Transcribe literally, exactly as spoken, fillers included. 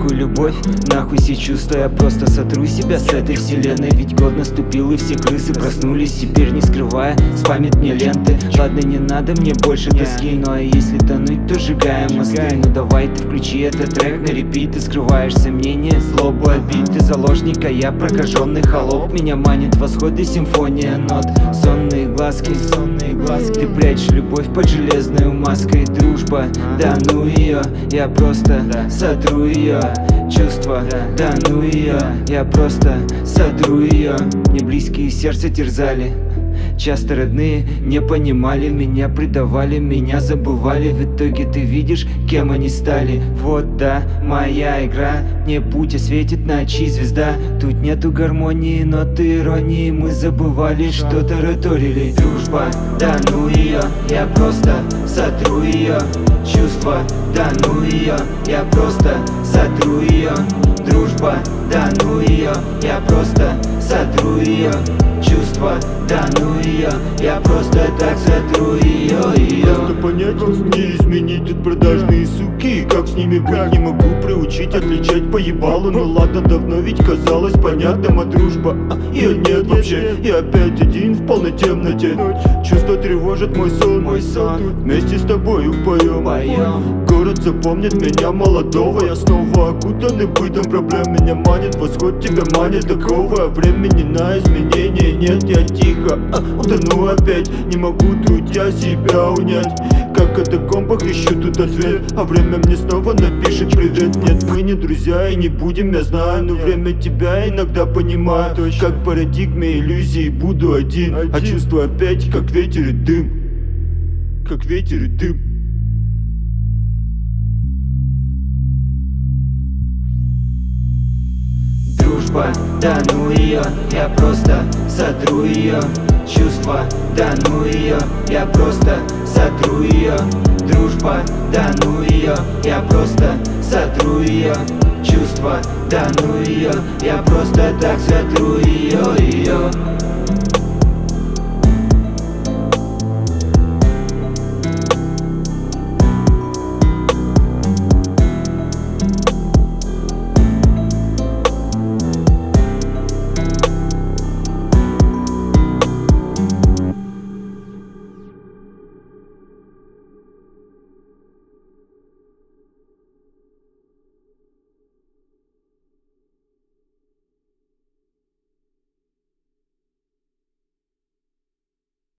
нахуй любовь, нахуй все чувства. Я просто сотру себя с этой вселенной. Ведь год наступил и все крысы проснулись, теперь не скрывая спамят мне ленты. Ладно, не надо мне больше тоски, ну а если тонуть, то сжигаем мосты. Ну давай ты включи этот трек на репит. Ты скрываешь сомнения, злобу, обид. Ты заложник, а я прокаженный холоп. Меня манит восход и симфония нот. Сонные глазки, сонные глазки. Ты прячешь любовь под железной маской. Дружба, да ну ее, я просто сотру ее. Чувства, да ну ее, я просто сотру ее. Мне близкие сердце терзали, часто родные не понимали меня, предавали меня, забывали. В итоге ты видишь, кем они стали. Вот да, моя игра, мне путь осветит ночи звезда. Тут нету гармонии, ноты иронии. Мы забывали, что тараторили. Дружба, да ну ее, я просто сотру ее. Чувства, да ну ее, я просто сотру ее. Дружба, да ну ее, я просто сотру ее. Чувства, да ну ее, я просто так сотру ее, ее. Просто понять, не изменить тут продажные суки. Как с ними быть, не могу приучить отличать по ебалу. Ну ладно, давно ведь казалось понятным, а дружба, а, ее нет вообще. Я опять один в полной темноте. Чувства тревожат мой сон, мой сон. Вместе с тобой поем, поем. Город запомнит меня молодого. Я снова окутанный бытом проблем. Меня манит восход, тебя манит такого. Времени на изменения нет, я тихо а, утону опять. Не могу трудя себя унять. Как в катакомбах ищу тут ответ, а время мне снова напишет привет. Нет, мы не друзья и не будем, я знаю. Но время тебя иногда понимаю. Как в парадигме иллюзий буду один, а чувства опять как ветер и дым. Как ветер и дым. Дружба, да ну ее, я просто сотру ее. Чувства, да ну ее, я просто сотру ее. Дружба, да ну ее, я просто сотру ее. Чувства, да ну ее, я просто так сотру ее, ее.